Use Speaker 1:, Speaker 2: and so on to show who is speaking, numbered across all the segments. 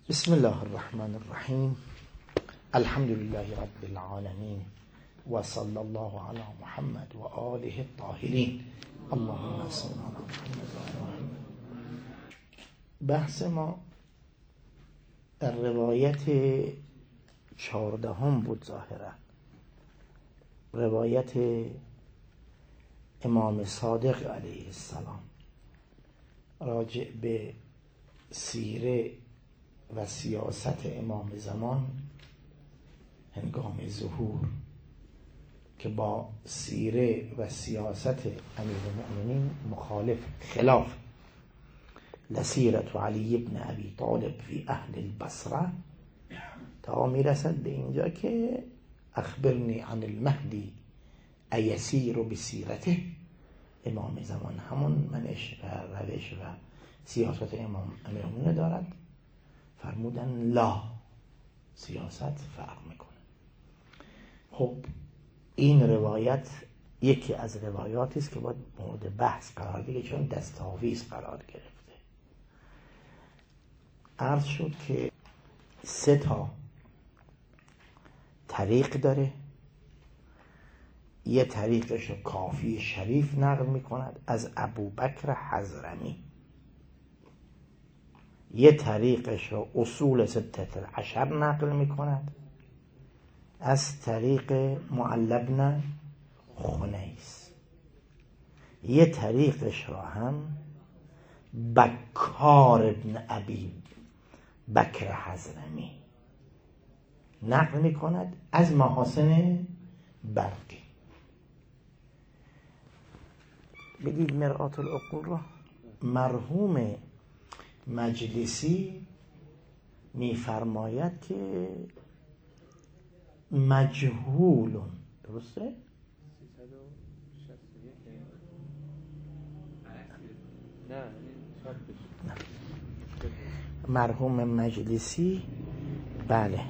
Speaker 1: بسم الله الرحمن الرحیم. الحمد لله رب العالمین و صلی الله علی محمد و آله الطاهرین. اللهم صل علی محمد و آل محمد. بحث ما در روایت 14 بود ظاهرا، روایت امام صادق علیه السلام راجع به سیره و سیاست امام زمان هنگام ظهور که با سیره و سیاست امیرالمؤمنین مخالف، خلاف. لسیرت علی ابن ابی طالب فی اهل البصره تا میرسد به اینجا که اخبرنی عن المهدی ایسیر بسیرته. امام زمان همون منش و روش و سیاست امام امیرالمؤمنین دارد. فرمودن لا، سیاست فرق میکنه. خب این روایت یکی از روایاتی است که باید مورد بحث قرار بگیره، چون دستاویز قرار گرفته. عرض شد که 3 طریق داره. یه طریقش رو کافی شریف نقل میکند از ابوبکر حضرمی، یه طریقش رو اصول 16 نقل میکند از طریق معل بن خنیس، یه طریقش رو هم بکار ابن ابی بکر حضرمی نقل میکند از محاسن برقی. بدید مرآت العقول رو. مرحوم مجلسی میفرماید که مجهولون، درسته؟ نه. مرحوم مجلسی بله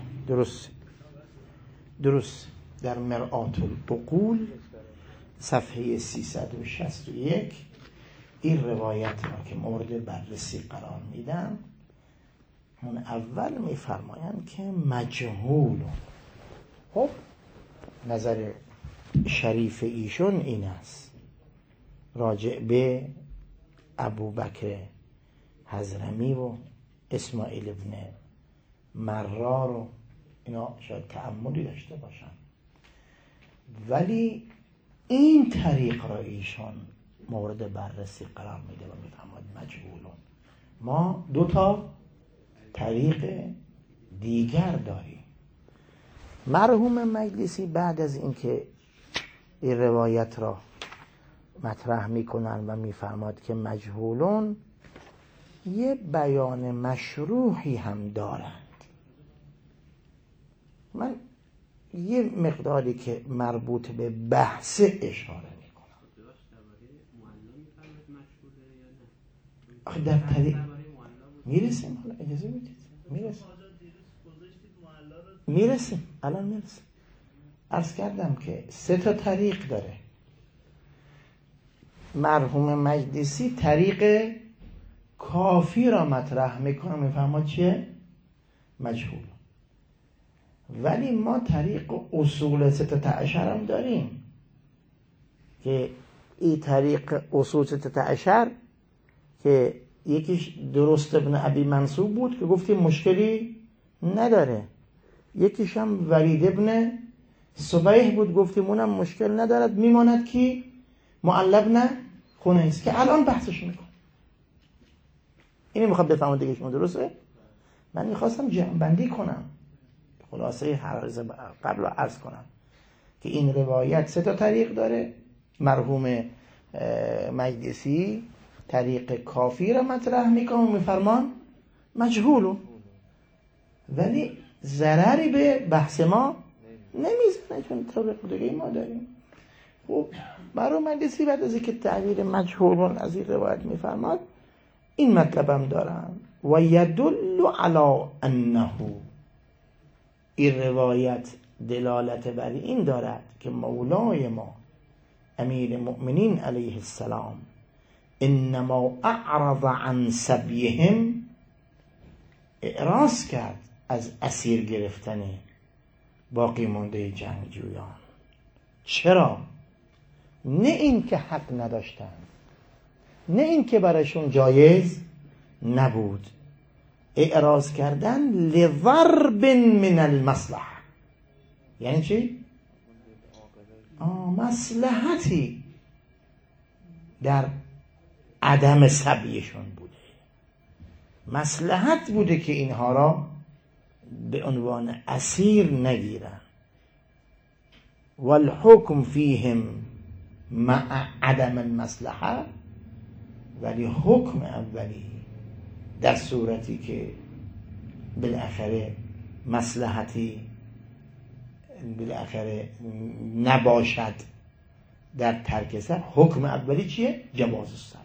Speaker 1: درست در مرآت العقول صفحه 361 این روایت را که مورد بررسی قرار میدن، اون اول میفرمایند که مجهول. خب نظر شریف ایشون این است راجع به ابوبکر حضرمی و اسماعیل ابن مرار و اینا شاید تأملی داشته باشن، ولی این طریق را ایشون مورد بررسی قرار میده و میفرماید مجهولون. ما 2 طریق دیگر داریم. مرحوم مجلسی بعد از اینکه این روایت را مطرح میکنن و میفرماید که مجهولون، یه بیان مشروحی هم دارند. من یه مقداری که مربوط به بحث اشاره در طریق میرسیم. حالا اجازه میدید میرسیم الان میرسیم. عرض کردم که 3 طریق داره. مرحوم مجلسی طریق کافی را مطرح میکنه، میفهمه چیه؟ مجهول. ولی ما طریق اصول 16 هم داریم که این طریق اصول 16 که یکیش درست ابن ابی منصور بود که گفتیم مشکلی نداره، یکیش هم ولید ابن صبیح بود گفتیم اونم مشکل ندارد، میماند کی؟ معل ابن خنیس که الان بحثش میکنه. اینی میخواد بفهمه دیگه شما درسته؟ من میخواستم جمع‌بندی کنم، خلاصه هر عرض قبل رو عرض کنم که این روایت 3 طریق داره. مرحوم مجلسی طریق کافی را مطرح میکنم و میفرمان مجهولون، ولی ضرری به بحث ما نمیزنه چون طریق دیگه ما داریم. خب مرحوم مجلسی بعد از اینکه تعبیر مجهولون از این روایت میفرماد، این مطلبم دارن و یدل علی انه، این روایت دلالت بر این دارد که مولای ما امیر المؤمنین علیه السلام انما اعرض عن سبیهم اعراض کرد از اسیر گرفتن باقی مانده جنگجویان. چرا؟ نه این که حق نداشتن، نه این که براشون جایز نبود، اعراض کردن لضرب من المصلحه. یعنی چی؟ مصلحتی در عدم سبیشون بوده، مصلحت بوده که اینها را به عنوان اسیر نگیرن. والحکم فیهم مع عدم المصلحه، ولی حکم اولی در صورتی که بالاخره مصلحتی بالاخره نباشد در ترک سر، حکم اولی چیه؟ جواز السبی.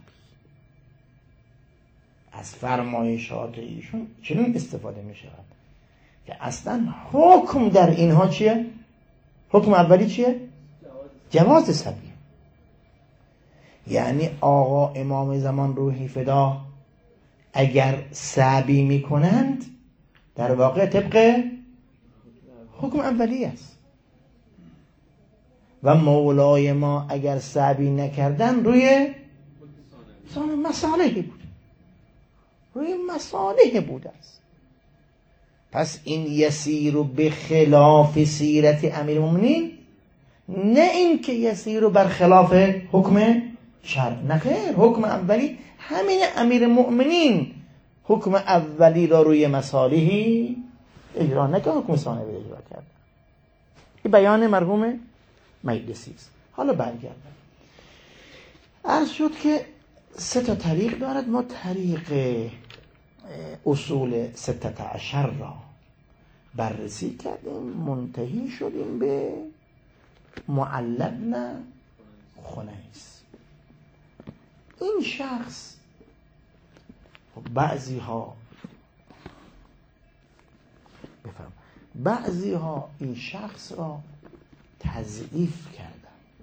Speaker 1: از فرمایشات ایشون چنین استفاده می شود که اصلا حکم در اینها چیه؟ حکم اولی چیه؟ جواز سبی. یعنی آقا امام زمان روحی فدا اگر سبی می کنند در واقع طبق حکم اولی است، و مولای ما اگر سبی نکردن روی مصالحی بود، روی مصالح بود است. پس این یسیر به خلاف سیرت امیر المؤمنین، نه این که یسیر بر خلاف حکم شرع، نه خیر، حکم اولی همین امیر المؤمنین حکم اولی را روی مصالحی اجرا نکرد، حکم ثانوی اجرا کرد. این بیان مرحوم مجلسی است. حالا برگردم، عرض شد که 3 طریق دارد. ما طریق اصول 16 را بررسی کردیم، منتهی شدیم به معلی بن خنیس. این شخص بعضی ها این شخص را تضعیف کردن.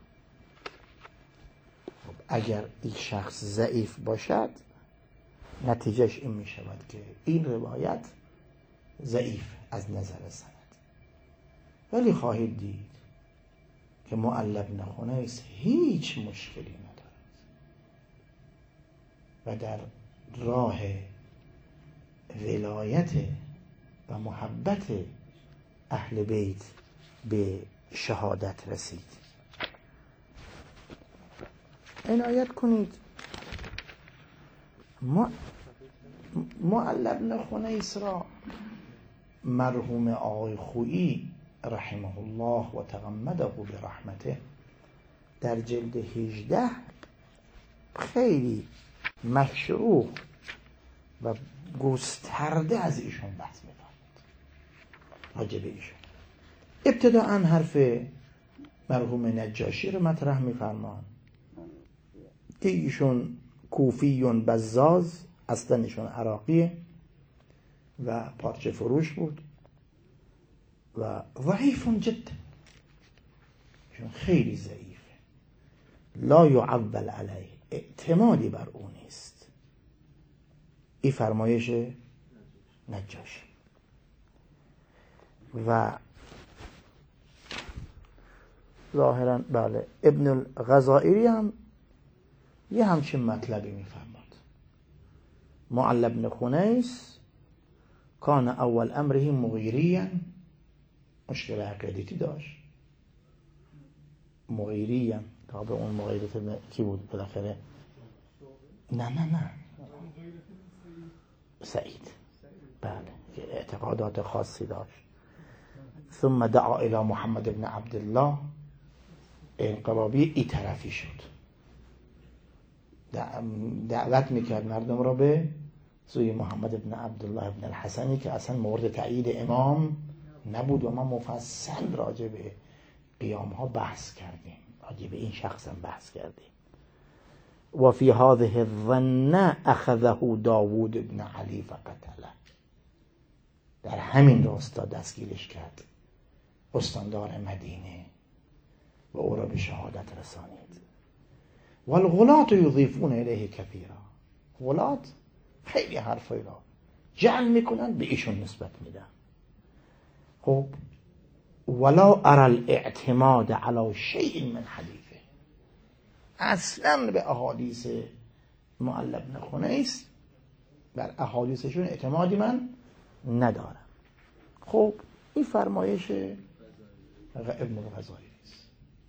Speaker 1: اگر این شخص ضعیف باشد نتیجهش این می شود که این روایت ضعیف از نظر سند. ولی خواهید دید که معلی بن خنیس هیچ مشکلی ندارد و در راه ولایت و محبت اهل بیت به شهادت رسید. عنایت کنید، معلی بن خنیس را مرحوم آقای خویی رحمه الله و تغمده برحمته در جلد 18 خیلی مشروح و گسترده از ایشون بحث می‌کنند. راجع به ایشون ابتداءً حرف مرحوم نجاشی رو مطرح می‌فرمان که ایشون کوفیون بزاز، اصلا ایشون عراقیه و پارچه فروش بود و ضعیف جدا، ایشون خیلی ضعیفه، لا یعول علیه، اعتمادی بر او نیست. این فرمایش نجاشی. و ظاهرا بله ابن الغزائری هم یه همچین مطلبی میفرماد. معلی بن خنیس کان اول امره مغیریا، مشکل عقیدتی داشت، مغیریا، تابع اون مغیرت کی بود بالاخره؟ نه سعید، بله، که اعتقادات خاصی داشت. ثم دعا الى محمد بن عبدالله، انقلابی ای طرفی شد، دعوت میکرد مردم را به سوی محمد بن عبدالله بن الحسنی که اصلا مورد تایید امام نبود و ما مفصل راجع به قیام ها بحث کردیم، راجع به این شخص هم بحث کردیم. و فی هذه الظنه اخذه داوود بن علی فقتله، در همین راستا دستگیرش کرد استاندار مدینه و او را به شهادت رسانید. والغلاة یضیفون الیه کثیرا، غلاة خیلی حرفای را جعل میکنن به ایشون نسبت میدن. خب ولا ارى الاعتماد على شيء من حدیثه، اصلا به احادیث معل بن خنیس، بر احادیثشون اعتمادی من ندارم. خب این فرمایش ابن الغزالی است.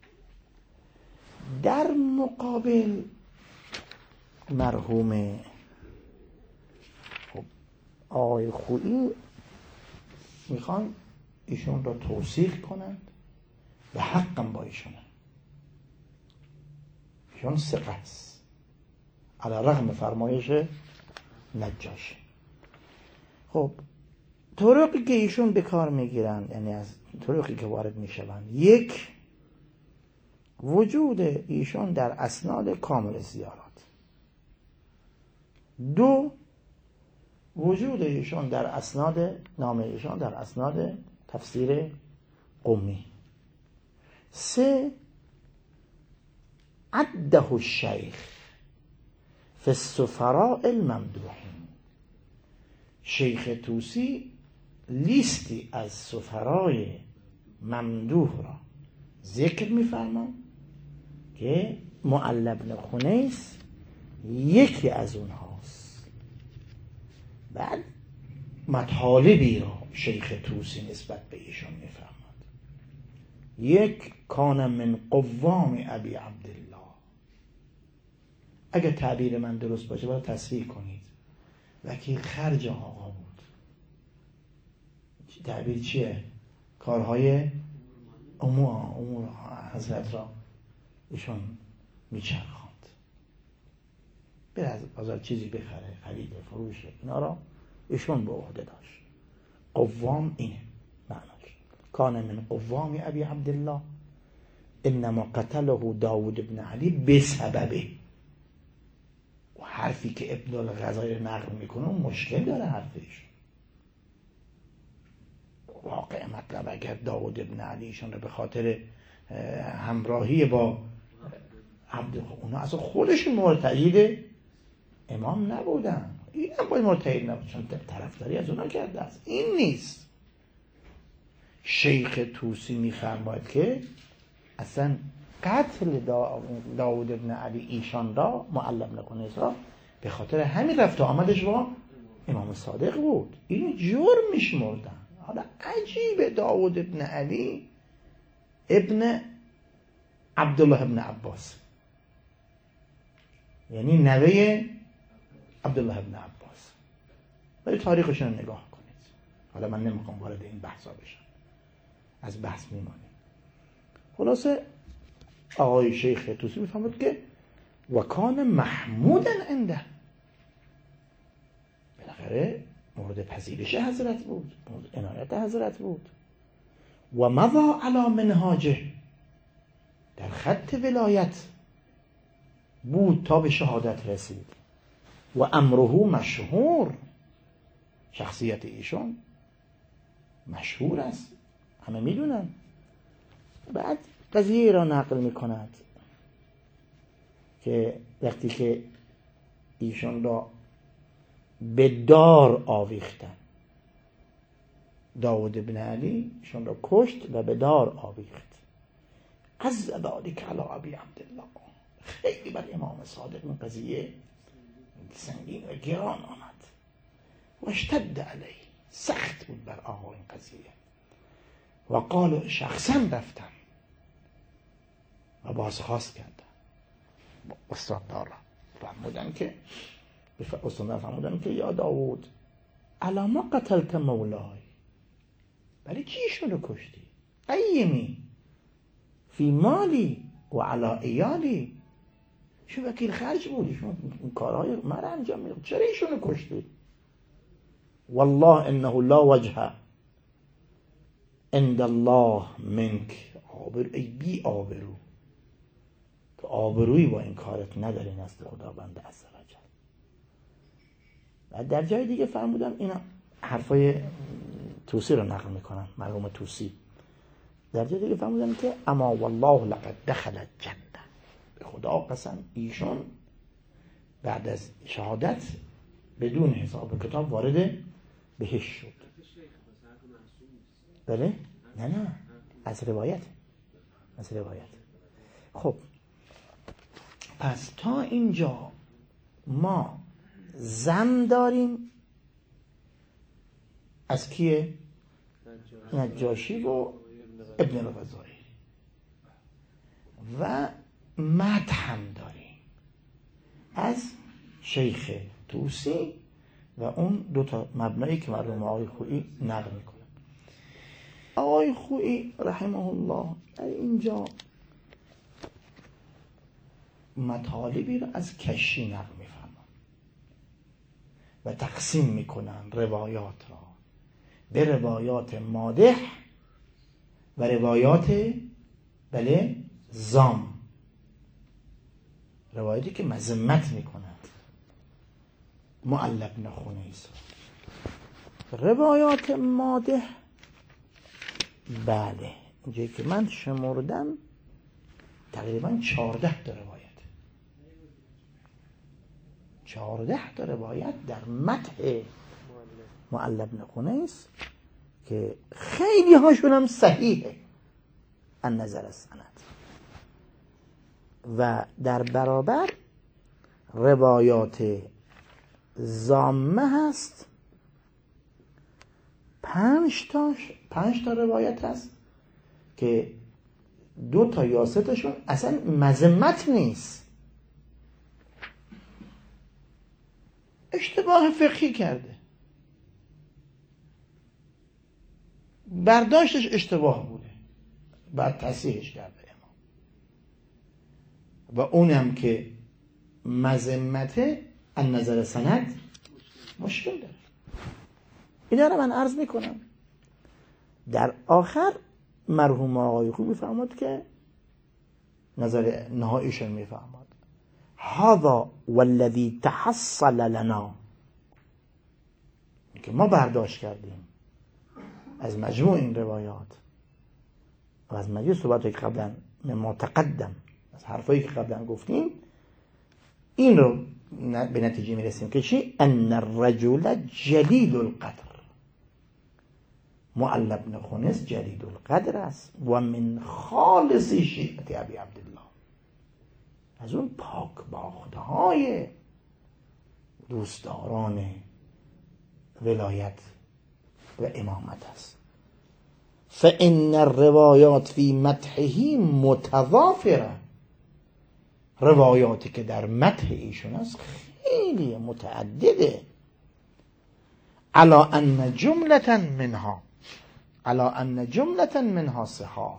Speaker 1: در مقابل مرحوم آقای خویی میخوان ایشون را توصیف کنند، به حقم با ایشونه، ایشون ثقه است علی رغم فرمایش نجاشی. خب طرقی که ایشون به کار میگیرند، یعنی از طرقی که وارد میشوند، یک، وجود ایشون در اسناد کامل زیارات. دو، وجود ایشون در اسناد، نام ایشون در اسناد تفسیر قمی. سه، عده الشیخ فی السفراء الممدوحین، شیخ طوسی لیستی از سفرای ممدوح را ذکر می‌فرمان که معل بن خنیس یکی از اونهاست. بعد مطالبی را شیخ طوسی نسبت به ایشون می‌فرماد. یک، کان من قوام ابی عبدالله. اگر تعبیر من درست باشه باید تصحیح کنید، وکیل خرج آقا بود. تعبیر چیه؟ کارهای امور حضرت را ایشون میچرخاند. بره از بازار چیزی بخره، خرید فروش اینا را ایشون به عهده داشت. قوام اینه معناش. کان من قوام ابی عبدالله انما قتله داود بن علی بسببه. و حرفی که ابن الغزالی نقل میکنه مشکل داره حرفش. واقع مطلب اگر داود ابن علیشون رو به خاطر همراهی با عبد، اونا اصلا خودشون مرتعید امام نبودن، این هم باید مرتعید نبود چون طرفداری از اونا کرده است. این نیست. شیخ طوسی میفرماید که اصلا قتل داود ابن علی ایشان را، معل بن خنیس را، به خاطر همین رفت و آمدش با امام صادق بود. اینو جرم میشمردن. حالا عجیبه، داود ابن علی ابن عبدالله ابن عباس، یعنی نوه عبدالله ابن عباس. ولی تاریخشون رو نگاه کنید. حالا من نمیخوام وارد این بحثا بشم، از بحث میمانیم. خلاصه آقای شیخ طوسی میفهمد که وکان محمودا عنده، بالاخره مورد پذیرش حضرت بود، مورد عنایت حضرت بود. و مضى علی منهاجه، در خط ولایت بود تا به شهادت رسید. و امره مشهور، شخصیت ایشون مشهور است، همه میدونن. بعد قضیه را نقل میکند که وقتی که ایشون را به دار آویختن، داود بن علی ایشون را کشت و به دار آویخت. از ذلک علی ابی عبدالله، خیلی بر امام صادق این قضیه سنگین و گران آمد. و اشتد علیه، سخت بود بر آقا این قضیه. و قال شخصا رفتم و بازخواست کردم. استادار فرمودن که یا داود الا ما قتلت مولای، برای چی ایشونو کشتی؟ قیمی فی مالی و علا ایالی، شو وکیل خرج بود، ایشون کارهای مرا انجام میداد، چرا ایشونو کشتی؟ والله انه لا وجه عند الله منک، ای بی آبرو، تو آبرویی با این کارت نداری نزد خداوند عز و جل. و در جای دیگه فرمودم، اینا حرفای طوسی رو نقل میکنم، مرحوم طوسی. در جای دیگه فرمودم که اما والله لقد دخل الجنه، به خدا قسم ایشون بعد از شهادت بدون حساب کتاب وارد بهش شد. بله؟ نه از روایت. خب پس تا اینجا ما زم داریم از کیه؟ نجاشی و ابن الغزالی و مدح هم داریم از شیخ طوسی و اون دو تا مبنایی که مرحوم آقای خویی نقل میکنه. آقای خویی رحمه الله در اینجا مطالبی رو از کشی نقل میفرمان و تقسیم میکنن روایات را به روایات مادح و روایات زام، روایاتی که مذمت میکنند معلق نخونه ایسا. روایات مادح بله اینجایی که من شمردم تقریبا 14 تا روایت، 14 تا روایت در مدح معلق نخونه ایست که خیلی هاشون هم صحیحه از نظر سند و در برابر روایات زامه هست 5 تا روایت هست که 2 تا یا 3 تاشون اصلا مذمت نیست، اشتباه فقهی کرده، برداشتش اشتباه بوده، بعد تصحیحش کرده امام و اونم که مذمت از نظر سند مشکل داره. اینا رو من عرض میکنم. در آخر مرحوم آقای خویی میفرماد که نظر نهاییشون میفرماد هذا والذی تحصل لنا، که ما برداشت کردیم از مجموع این روایات و از مجموع صحبتایی که قبلا ما تقدم از حرفایی که قبلا گفتیم این رو به نتیجه میرسیم که چی؟ ان الرجل جلیل القدر، معل بن خنس جلیل القدر است و من خالص شیعت ابی عبدالله، از اون پاک باخته های دوستداران ولایت و امامت است. فإن الروایات فی مدحه متضافره، روایاتی که در مدح ایشون است خیلی متعدده. علا ان جملة منها صحاح،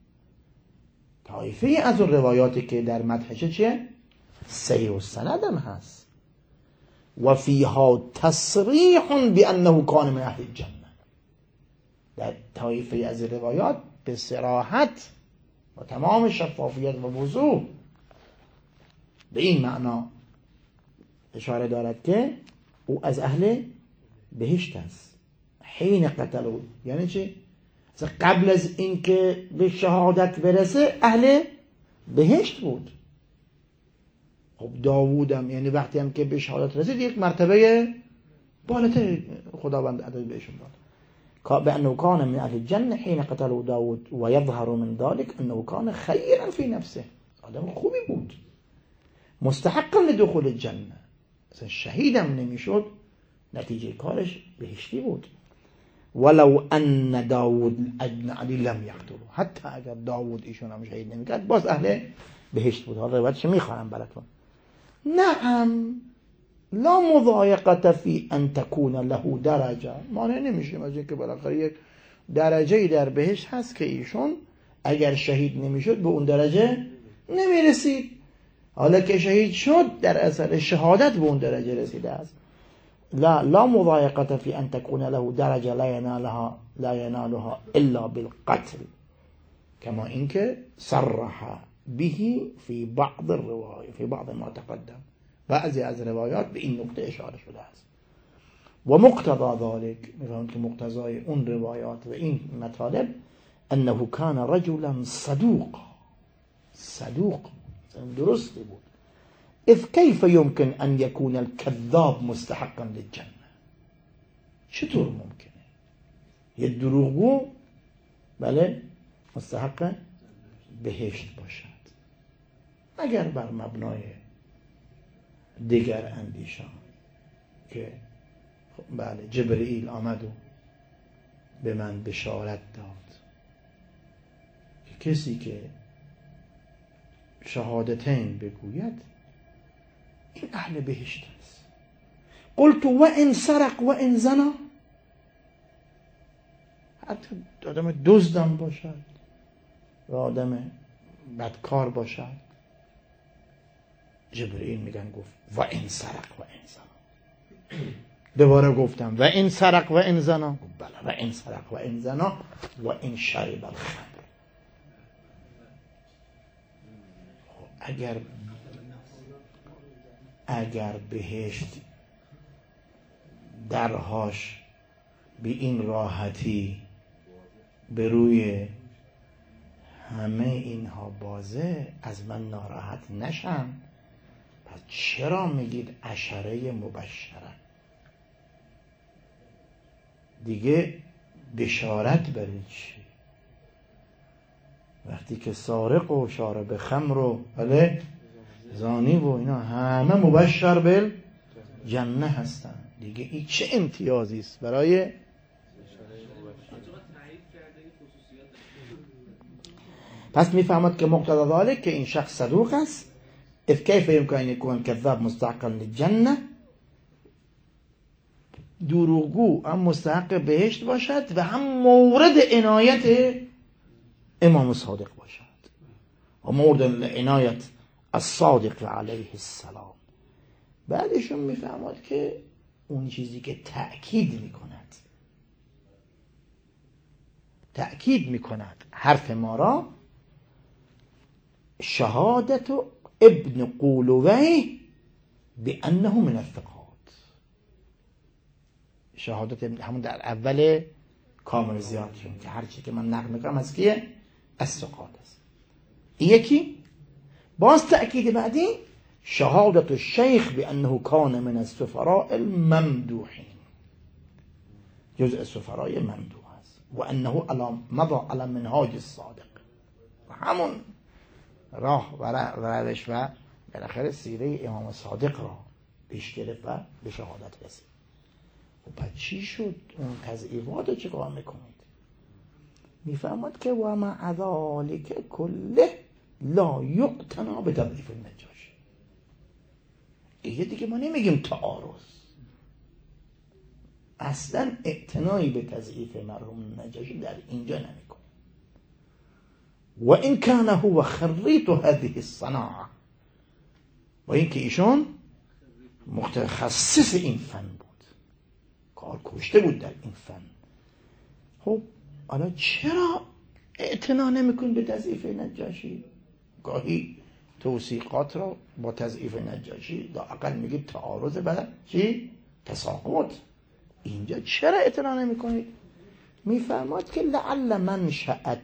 Speaker 1: طایفه از اون روایاتی که در مدحشه چیه؟ صحیح السند هم هست و فیها تصریح بانه کان من اهل الجنه، در طایفه از روایات به صراحت و تمام شفافیت و وضوح به این معنا اشاره دارد که او از اهل بهشت است. حین قتلو یعنی چه؟ قبل از این که به شهادت برسه اهل بهشت بود. خب داوودم یعنی وقتی هم که به شهادت رسید یک مرتبه بالاتر خداوند عدد بهشون داد. بأنه كان من أهل الجنة حين قتله داود ويظهر من ذلك أنه كان خيرا في نفسه، آدم خوبی بود، مستحقا لدخول الجنة، اصلا شهیدم نمیشد نتیجه کارش بهشتی بود. ولو ان داود ابن علی لم یقتله، حتی اگر داود ایشون هم شهید نمیکرد باز اهل بهشت بود. حالا روایتش میخوانم براتون. نعم لا مضایقه فی ان تکون له درجه، مانع نمیشه از اینکه بالاخره یک درجه در بهشت هست که ایشون اگر شهید نمیشد به اون درجه نمیرسید، حالا که شهید شد در اثر شهادت به اون درجه رسیده است. لا مضایقه فی ان تکون له درجه لا ینالها الا بالقتل، کما اینکه صرح به فی بعض الروایات فی بعض ما تقدم، بعضی از روایات به این نقطه اشاره شده است. و مقتضا ذلك، میفهمید که مقتضای اون روایات و این مطالب انه کان رجلا صدوق درستی بود. اذ کیف یمکن ان یکون الكذاب مستحقا للجنه، چطور ممکنه یه دروغگو بله مستحق بهشت باشد اگر بر مبنای دیگر اندیشان که بله جبرئیل آمد و به من بشارت داد که کسی که شهادتین بگوید این اهل بهشت است. قلت و ان سرق و ان زنا، حتی آدم دزدم باشد و آدم بدکار باشد، جبرئیل میگن گفت و ان سرق و ان زنا. دوباره گفتم و ان سرق و ان زنا، بله و ان سرق و ان زنا و ان شرب الخمر. اگر بهشت درهاش به این راحتی به روی همه اینها بازه، از من ناراحت نشم، پس چرا میگید عشره مبشره؟ دیگه بشارت برای چی؟ وقتی که سارق و شارب خمر و بله زانی و اینا همه مبشر بل جنه هستن، دیگه این چه امتیازی است برای پس میفهمد که مقتضی ذلك که این شخص صدوق است. اذ کیف یمکن ان یکون کذاب مستحقا للجنه، دروغگو هم مستحق بهشت باشد و هم مورد عنایت امام صادق باشد و مورد عنایت الصادق علیه السلام. بعدشون میفهمد که اون چیزی که تأکید میکند حرف ما را، شهادت ابن قولویه بانه من الثقات. شهادت همون در اول کامل زیادشون که هرچی که من نقل میکنم از کیه؟ از ثقات است. یکی باز تأکید بعدی شهادت الشیخ بانه کان من السفراء الممدوحین، جزء السفراء ممدوح است و انه مضى على منهاج الصادق، همون راه و روش و بالاخره سیره امام صادق را پیش گرفت و به شهادت رسید. و بعد چی شد؟ اون تضعیفات رو چیکار میکنید؟ میفهمد که و مع ذلک کله لا یعتنا به تضعیف النجاشی. دیگه ما نمیگیم تعارض، اصلا اعتنایی به تضعیف مرحوم نجاشی در اینجا نمیکنه. و این کان هو خریط هذه الصناعه، و اینکه ایشون متخصص این فن بود، کار کشته بود در این فن. خب حالا چرا اعتنا نمیکن به تضعیف نجاشی؟ گاهی توثیقات را با تضعیف نجاشی لااقل میگید تعارض به چی؟ تساقط. اینجا چرا اعتنا نمیکنید؟ میفرماد که لعل منشأ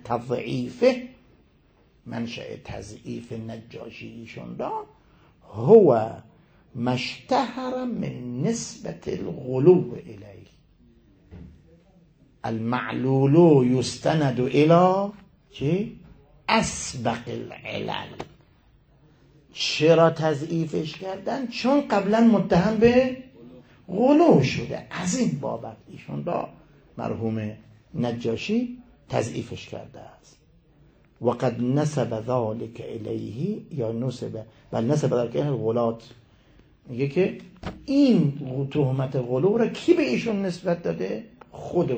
Speaker 1: تضعیف نجاشی ایشون را هو مشتهر من نسبت الغلو الیه، المعلول یستند الى چی؟ اسبق العلل. چرا تضعیفش کردن؟ چون قبلا متهم به غلو شده، از این بابت ایشون را مرحوم نجاشی تضعیفش کرده است. و قد نسب ذلك الیه یا نسب ذلك الیه الغلات. میگه که این تهمت غلو را کی به ایشون نسبت داده؟ خود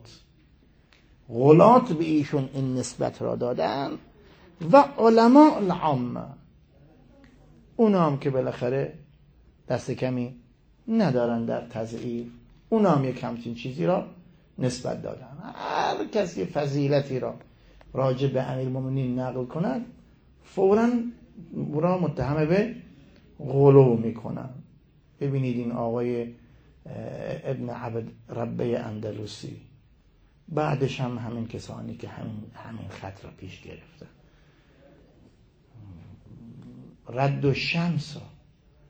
Speaker 1: غلات به ایشون این نسبت را دادن و علماء العامه، اونا هم که بالاخره دست کمی ندارن در تضعیف، اونا هم یک همچین چیزی را نسبت دادن. هر کسی فضیلتی را راجع به امیرالمومنین نقل کند فوراً او را متهم به غلو میکنن. ببینید این آقای ابن عبد ربه اندلسی، بعدش هم همین کسانی که همین خط را پیش گرفتن. رد و شمس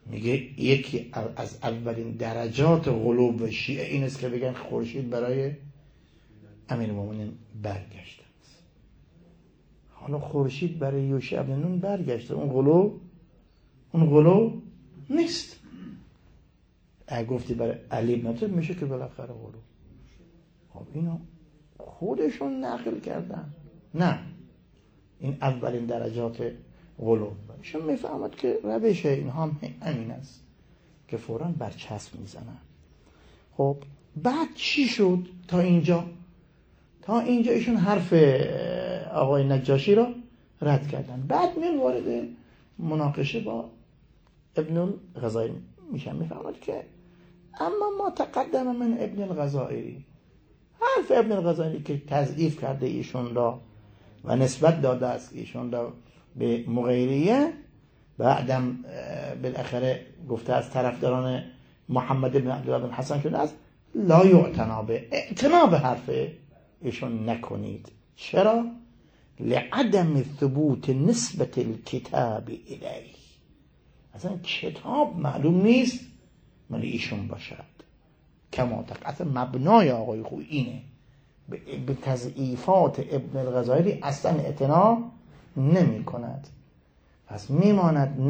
Speaker 1: میگه یکی از اولین درجات غلو شیعه این است که بگن خورشید برای امیرالمومنین برگشته است. حالا خورشید برای یوشع بن نون برگشته، اون غلو نیست. اگه گفتی برای علی بن ابی میشه که بالاخره غلو. خب اینو خودشون نقل کردن. نه، این اولین درجات غلو. ایشون میفهمد که روش اینها هم همین است که فوراً برچسب میزنن. خب بعد چی شد تا اینجا؟ تا اینجا ایشون حرف آقای نجاشی را رد کردن. بعد میان وارد مناقشه با ابن الغزالی میشن. میفهمد که اما ما تقدم من ابن الغزالی، حرف ابن الغزالی که تضعیف کرده ایشون را و نسبت داده است ایشون را به مغیریه، بعدم بالاخره گفته از طرفداران محمد بن عبدالله بن حسن شده است، لا یعتنا به، اعتنا به حرف ایشون نکنید. چرا؟ لعدم ثبوت نسبت الكتاب الیه، اصلا کتاب معلوم نیست مال ایشون باشد. کما اصلا مبنای آقای خوی اینه، به تضعیفات ابن الغزالی اصلا اعتنا نمی کند. پس میماند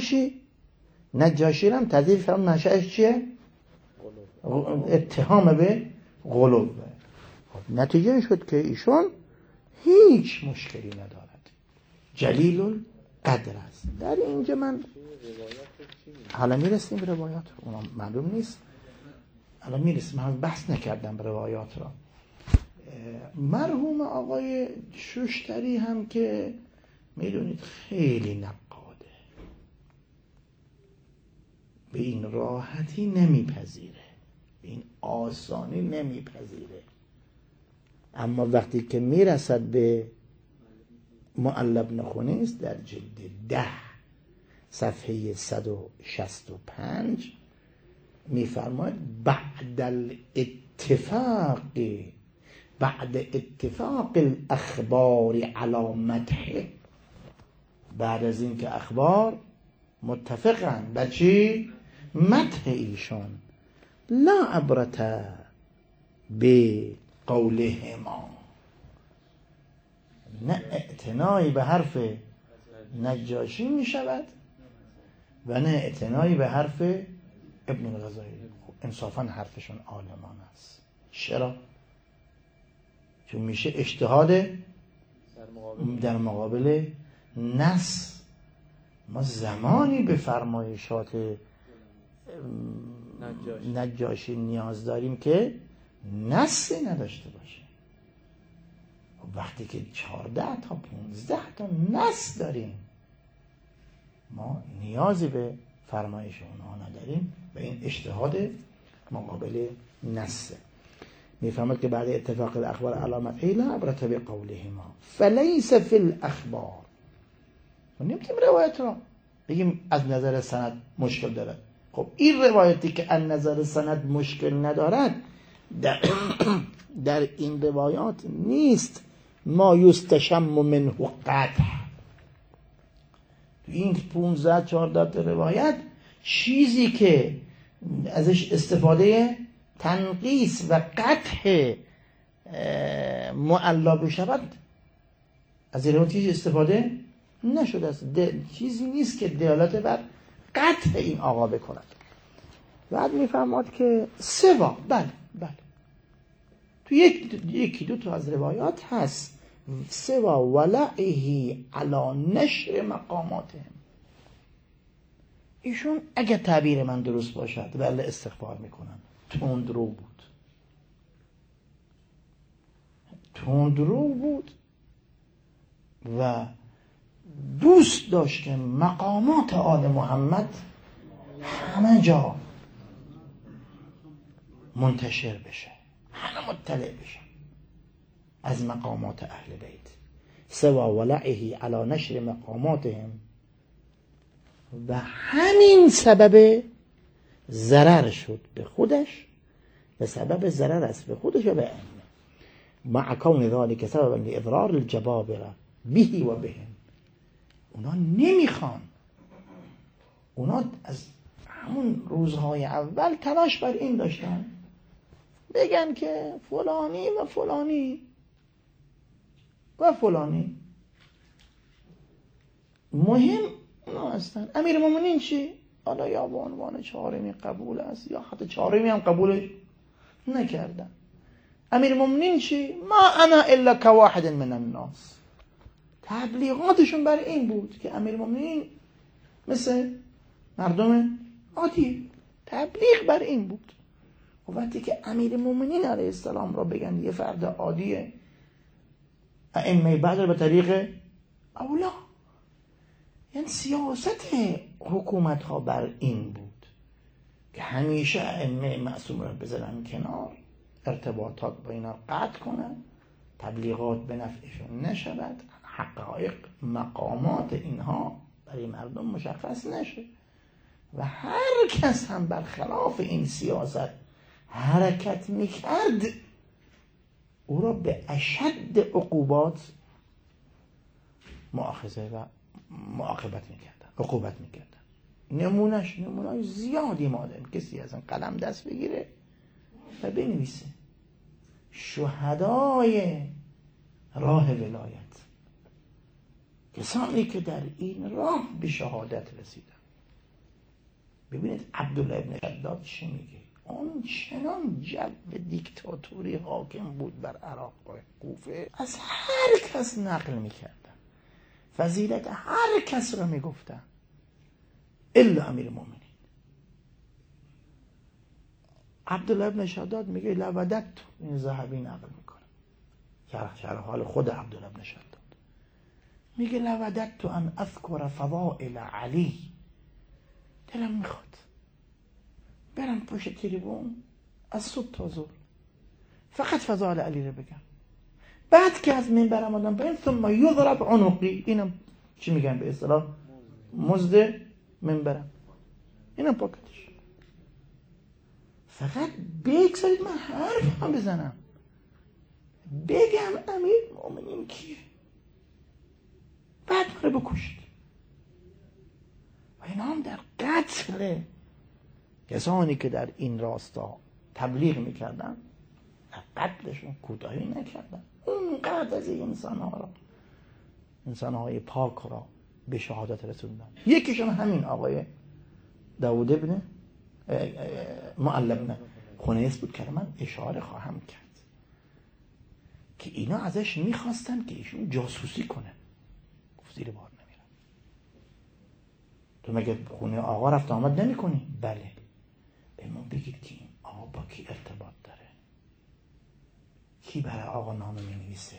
Speaker 1: نجاشی هم تضعیف فرم منشأش چیه؟ اتهام به غلو. خب نتیجه شد که ایشون هیچ مشکلی ندارد، جلیل القدر است. در اینجا من حالا میرسیم به روایات، اونا معلوم نیست، حالا میرسیم، من بحث نکردم به روایات را. مرحوم آقای شوشتری هم که میدونید خیلی نقاده، به این راحتی نمیپذیره، به این آسانی نمیپذیره. اما وقتی که میرسد به معلب نخونیست در جلد 10 صفحه 165 میفرماید بعد اتفاق الاخبار علی مدحه، بعد از این که اخبار متفقن بر چی؟ مدح ایشان. لا عبرت به قولهما، نه اعتنایی به حرف نجاشی می شود و نه اعتنایی به حرف ابن الغزالی. انصافا حرفشون عالمان است. چرا؟ چون میشه اجتهاد در مقابل نص. ما زمانی به فرمایشات نجاشی نیاز داریم که نصی نداشته باشه. وقتی که 14 تا 15 تا نص داریم، ما نیازی به فرمایش اونها نداریم، به این اجتهاد مقابل نص. میفهمد که بعد اتفاق الاخبار علامت لا عبرت به قولهما فلیس فی الاخبار. نمیتونیم روایت را بگیم از نظر سند مشکل دارد. خب این روایتی که از نظر سند مشکل ندارد، در این روایات نیست ما یستشم منه قطع. این 15 14 روایت چیزی که ازش استفاده تنقیص و قطع معلا بشود، از این روایت استفاده نشده است. چیزی نیست که دلالت بر قطع این آقا بکند. بعد میفهمد که سوا، بله تو یکی دو تا از روایات هست سوا ولعه علی نشر مقاماتهم. ایشون اگه تعبیر من درست باشد ولی استغفار میکنم، تندرو بود و دوست داشت که مقامات آل محمد همه جا منتشر بشه، همه مطلع بشه از مقامات اهل بیت. سوا ولعه علی نشر مقاماتهم، و همین سبب ضرر شد به خودش و سبب ضرر است به خودش و به ائمه. مع کون ذلک سببا لاضرار الجبابره به و بهم. اونا نمیخوان، اونا از همون روزهای اول تلاش بر این داشتن بگن که فلانی و فلانی و فلانی مهم اونا هستن. امیر مومنین چی؟ حالا یا به عنوان چهارمی قبول است یا حتی چهارمی هم قبولش نکردن. امیر مومنین چی؟ ما انا الا کواحد من الناس. تبلیغاتشون بر این بود که امیر مومنین مثل مردم عادی، تبلیغ بر این بود. و وقتی که امیر مومنین علیه السلام را بگن یه فرد عادیه، ائمه بعد به طریق اولا، یعنی سیاست حکومت ها بر این بود که همیشه ائمه معصوم را بذارن کنار، ارتباطات با اینا قطع کنن، تبلیغات به نفعشون نشود، حقایق مقامات اینها برای مردم مشخص نشه و هر کس هم برخلاف این سیاست حرکت میکرد او را به اشد عقوبات مؤاخذه و معاقبت میکردن، عقوبت میکردن. نمونه‌اش زیادی مادم کسی از این قلم دست بگیره و بنویسه شهدای راه ولایت، کسانی که در این راه به شهادت رسیدن. ببینید عبدالله ابن شداد چی میگه؟ اون چنان جو دیکتاتوری حاکم بود بر عراق و کوفه، از هر کس نقل میکردن، فضیلت هر کس را میگفتن الا امیر مومنین. عبدالله ابن شداد میگه لودت، این ذهبی نقل میکنه شرح حال خود عبدالله ابن شداد، میگه لودت ان اذکر فضائل علی، دلم میخواد برم پشت تریبون از صبح تا ظهر فقط فضائل علی رو بگم، بعد که از منبرم آدم باید ثم یضرب عنقی، اینم چی میگن به اصطلاح مزد منبرم، اینم پاکتش، فقط بگذارید من حرف هم بزنم، بگم امیر مومنین کیه، بعد من رو بکشید. و اینا هم در قتل کسانی که در این راستا تبلیغ میکردن در قتلشون کوتاهی نکردن، اونقدر از این انسانهای پاک را به شهادت رسوندن. یکیشون همین آقای داود ابن معل ابن خنیس بود که من اشاره خواهم کرد که اینا ازش میخواستن که ایشون جاسوسی کنه، گفت زیر بار نمیرم. تو مگه خونه آقا رفت آمد نمی کنی؟ بله. به من بگید که این آقا با کی ارتباط داره، کی برای آقا نامه می نویسه،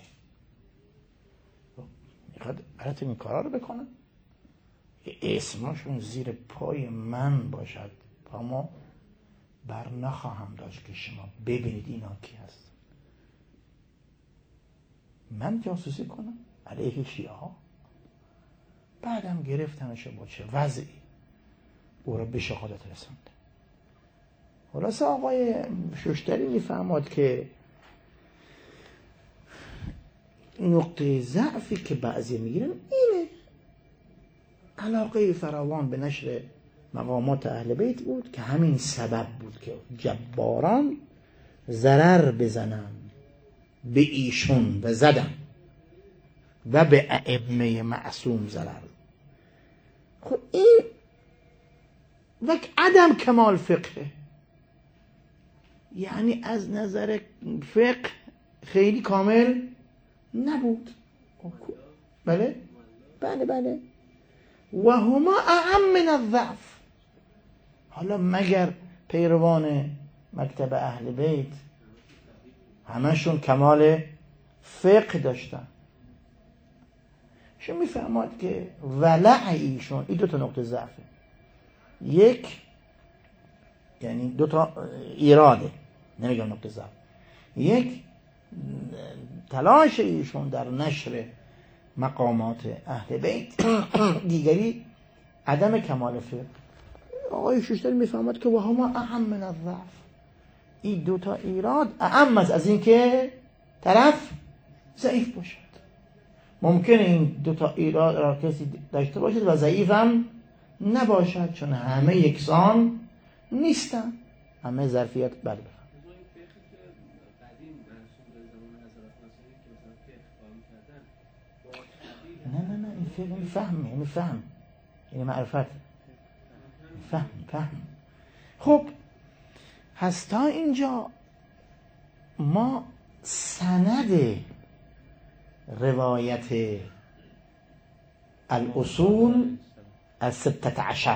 Speaker 1: میخواد براتون این کارا رو بکنن که اسمشون زیر پای من باشد، اما بر نخواهم داشت که شما ببینید اینا کی هست. من جاسوسی کنم علیه شیعه ها، بعدم گرفتنش با چه وضعی او را به شهادت رساند. خلاصه آقای ششتری میفهمد که نقطه ضعفی که بعضی میگیرن اینه، علاقه فراوان به نشر مقامات اهل بیت بود که همین سبب بود که جباران ضرر بزنن به ایشون و زدن و به ائمه معصوم ضرر. خب این وقت عدم کمال فقه، یعنی از نظر فقه خیلی کامل نبود. بله بله بله. و هما اعم من الضعف. حالا مگر پیروان مکتب اهل بیت همشون کمال فقه داشتن؟ شما میفهمید که ولع ایشون این 2 نقطه ضعفه، یک یعنی 2 ایراده، نمیگم نقطه ضعف، یک تلاش ایشون در نشر مقامات اهل بیت، دیگری عدم کمال فقه. آقای ششتری میفهمد که وهما اهم من الضعف، این 2 ایراد اهم از این که طرف ضعیف باشد. ممکنه این 2 ایراد را کسی داشته باشد و ضعیف هم نباشد، چون همه یکسان نیستن، همه ظرفیت بله. نه این فقه این فهم، یعنی فهم، یعنی معرفت، فهم. خب هست تا اینجا ما سند روایت الاصول از 16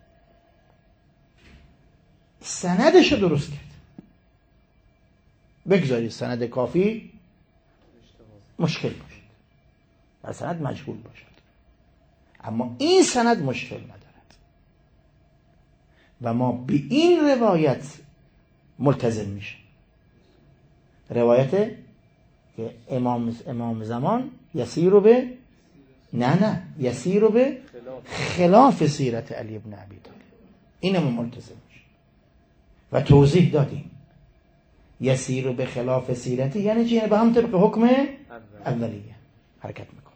Speaker 1: سندش رو درست کرد. بگذارید سند کافی مشکل باشد و سند مجهول باشد، اما این سند مشکل ندارد و ما به این روایت ملتزم میشه. روایت که امام زمان یسیر به یسیر به خلاف سیرت علی بن ابی طالب، این ما ملتزم میشه و توضیح دادیم. یسیر به خلاف سیرتی یعنی چی؟ یعنی به هم طبق حکم اولیه حرکت میکنه.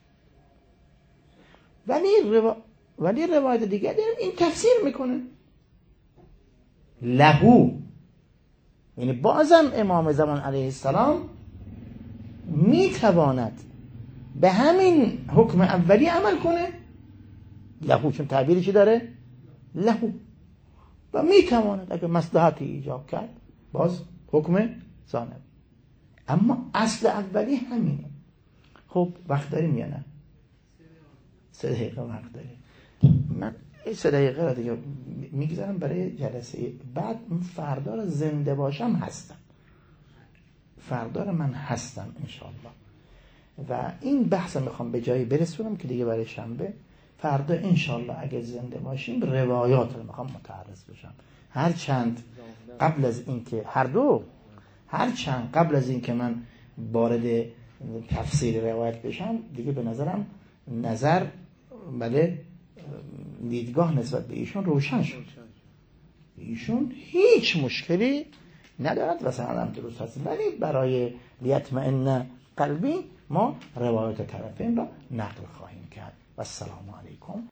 Speaker 1: ولی روایت دیگه این تفسیر میکنه لهو، یعنی بازم امام زمان علیه السلام میتواند به همین حکم اولی عمل کنه لهو، چون تعبیری چی داره؟ لهو. و میتواند اگر مصلحتی ایجاب کرد باز حکم ثانوی، اما اصل اولی همینه. خب وقت داریم یا نه؟ 3 دقیقه وقت داریم. من 3 دقیقه را دیگه میگذارم برای جلسه بعد. فردا را زنده باشم هستم، فردا را من هستم انشاءالله، و این بحث میخوام به جایی برسونم که دیگه برای شنبه فردا انشاءالله اگه زنده باشیم روایات رو میخوام متعرض بشم. هرچند قبل از اینکه قبل از اینکه من وارد تفسیر روایت بشم دیگه به نظرم دیدگاه نسبت به ایشون روشن شد. ایشون هیچ مشکلی ندارد و سندم درست هست، ولی برای لیطمئن قلبی ما روایت طرفین را نقل خواهیم کرد. و السلام علیکم.